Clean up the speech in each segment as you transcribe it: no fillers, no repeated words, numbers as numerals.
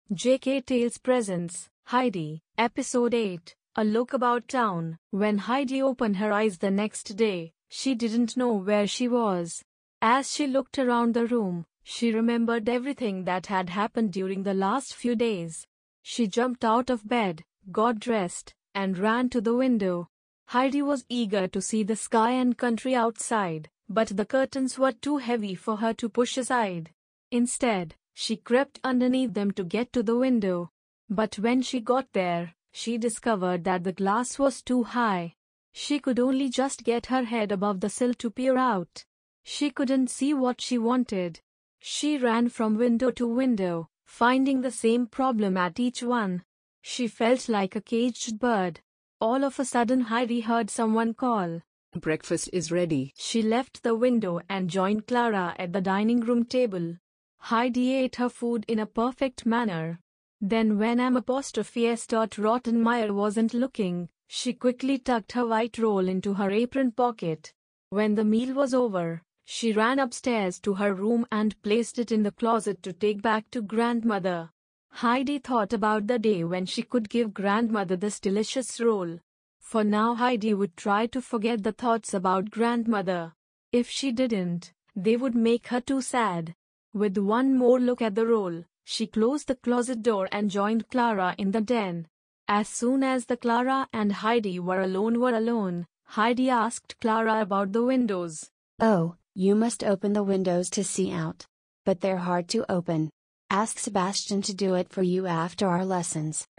J.K. Tales presents Heidi, Episode 8, A Look About Town. When Heidi opened her eyes the next day, she didn't know where she was. As she looked around the room, she remembered everything that had happened during the last few days. She jumped out of bed, got dressed, and ran to the window. Heidi was eager to see the sky and country outside, but the curtains were too heavy for her to push aside. Instead, she crept underneath them to get to the window. But when she got there, she discovered that the glass was too high. She could only just get her head above the sill to peer out. She couldn't see what she wanted. She ran from window to window, finding the same problem at each one. She felt like a caged bird. All of a sudden Heidi heard someone call. Breakfast is ready. She left the window and joined Clara at the dining room table. Heidi ate her food in a perfect manner. Then when M.S. Rottenmeier wasn't looking, she quickly tucked her white roll into her apron pocket. When the meal was over, she ran upstairs to her room and placed it in the closet to take back to grandmother. Heidi thought about the day when she could give grandmother this delicious roll. For now Heidi would try to forget the thoughts about grandmother. If she didn't, they would make her too sad. With one more look at the roll, she closed the closet door and joined Clara in the den. As soon as the Clara and Heidi were alone, Heidi asked Clara about the windows. Oh, you must open the windows to see out. But they're hard to open. Ask Sebastian to do it for you after our lessons.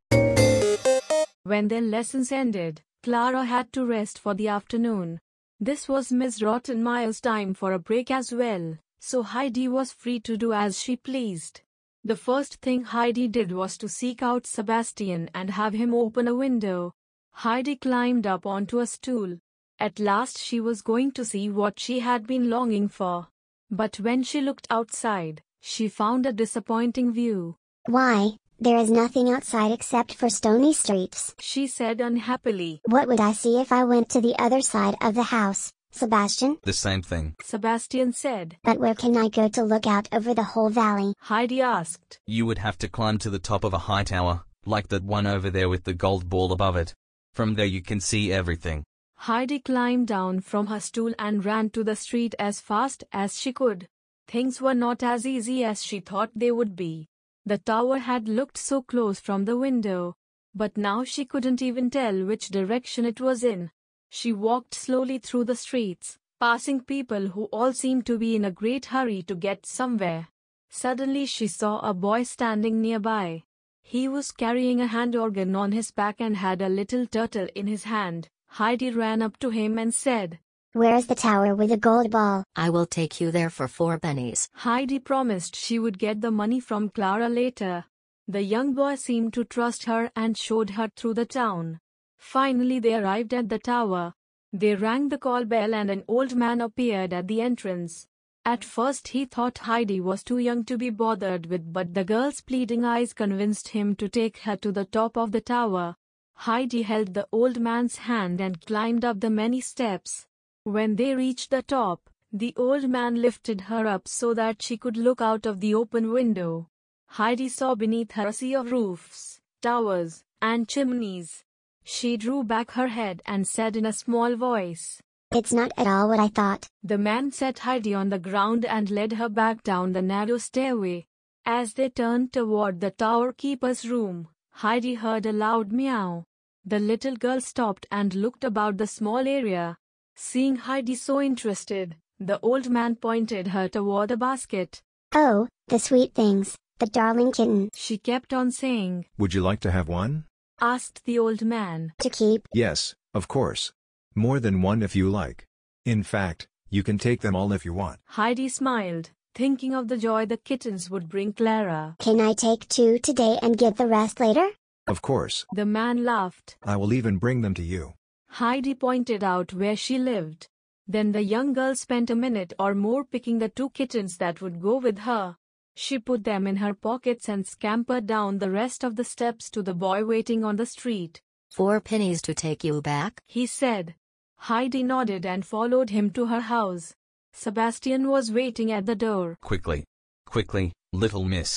When their lessons ended, Clara had to rest for the afternoon. This was Miss Rottenmeier's time for a break as well, so Heidi was free to do as she pleased. The first thing Heidi did was to seek out Sebastian and have him open a window. Heidi climbed up onto a stool. At last she was going to see what she had been longing for. But when she looked outside, she found a disappointing view. Why, there is nothing outside except for stony streets, she said unhappily. What would I see if I went to the other side of the house, Sebastian? The same thing, Sebastian said. But where can I go to look out over the whole valley? Heidi asked. You would have to climb to the top of a high tower, like that one over there with the gold ball above it. From there you can see everything. Heidi climbed down from her stool and ran to the street as fast as she could. Things were not as easy as she thought they would be. The tower had looked so close from the window, but now she couldn't even tell which direction it was in. She walked slowly through the streets, passing people who all seemed to be in a great hurry to get somewhere. Suddenly she saw a boy standing nearby. He was carrying a hand organ on his back and had a little turtle in his hand. Heidi ran up to him and said, Where is the tower with the gold ball? I will take you there for 4 pennies. Heidi promised she would get the money from Clara later. The young boy seemed to trust her and showed her through the town. Finally they arrived at the tower. They rang the call bell and an old man appeared at the entrance. At first he thought Heidi was too young to be bothered with, but the girl's pleading eyes convinced him to take her to the top of the tower. Heidi held the old man's hand and climbed up the many steps. When they reached the top, the old man lifted her up so that she could look out of the open window. Heidi saw beneath her a sea of roofs, towers, and chimneys. She drew back her head and said in a small voice, It's not at all what I thought. The man set Heidi on the ground and led her back down the narrow stairway. As they turned toward the tower keeper's room, Heidi heard a loud meow. The little girl stopped and looked about the small area. Seeing Heidi so interested, the old man pointed her toward a basket. Oh, the sweet things, the darling kitten. She kept on saying. Would you like to have one? Asked the old man. To keep? Yes, of course. More than one if you like. In fact, you can take them all if you want. Heidi smiled, thinking of the joy the kittens would bring Clara. Can I take 2 today and get the rest later? Of course. The man laughed. I will even bring them to you. Heidi pointed out where she lived. Then the young girl spent a minute or more picking the 2 kittens that would go with her. She put them in her pockets and scampered down the rest of the steps to the boy waiting on the street. 4 pennies to take you back? He said. Heidi nodded and followed him to her house. Sebastian was waiting at the door. Quickly, little miss.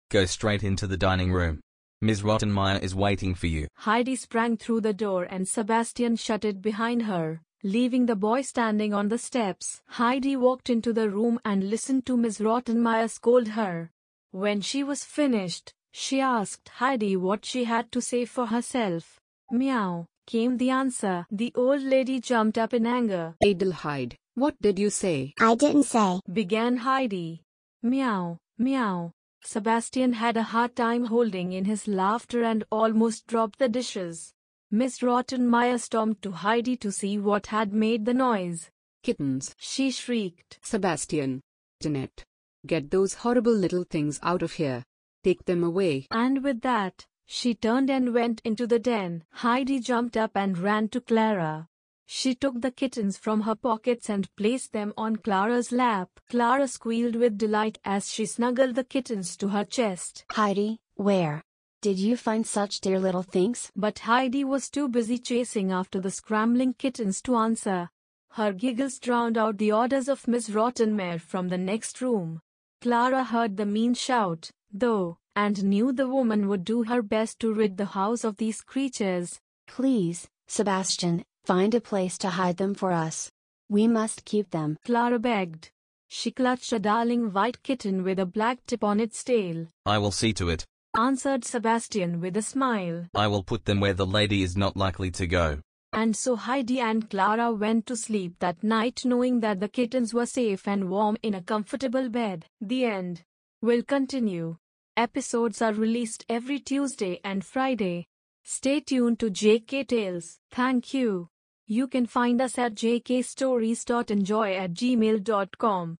Go straight into the dining room. Ms. Rottenmeier is waiting for you. Heidi sprang through the door and Sebastian shut it behind her, leaving the boy standing on the steps. Heidi walked into the room and listened to Ms. Rottenmeier scold her. When she was finished, she asked Heidi what she had to say for herself. Meow, came the answer. The old lady jumped up in anger. Adelheid, what did you say? I didn't say. Began Heidi. Meow, meow. Sebastian had a hard time holding in his laughter and almost dropped the dishes. Miss Rottenmeier stormed to Heidi to see what had made the noise. Kittens, She shrieked. Sebastian. Jeanette. Get those horrible little things out of here. Take them away. And with that, she turned and went into the den. Heidi jumped up and ran to Clara. She took the kittens from her pockets and placed them on Clara's lap. Clara squealed with delight as she snuggled the kittens to her chest. Heidi, where did you find such dear little things? But Heidi was too busy chasing after the scrambling kittens to answer. Her giggles drowned out the orders of Miss Rottenmeier from the next room. Clara heard the mean shout, though, and knew the woman would do her best to rid the house of these creatures. Please, Sebastian, find a place to hide them for us. We must keep them. Clara begged. She clutched a darling white kitten with a black tip on its tail. I will see to it. Answered Sebastian with a smile. I will put them where the lady is not likely to go. And so Heidi and Clara went to sleep that night knowing that the kittens were safe and warm in a comfortable bed. The end. Will continue. Episodes are released every Tuesday and Friday. Stay tuned to JK Tales. Thank you. You can find us at jkstories.enjoy@gmail.com.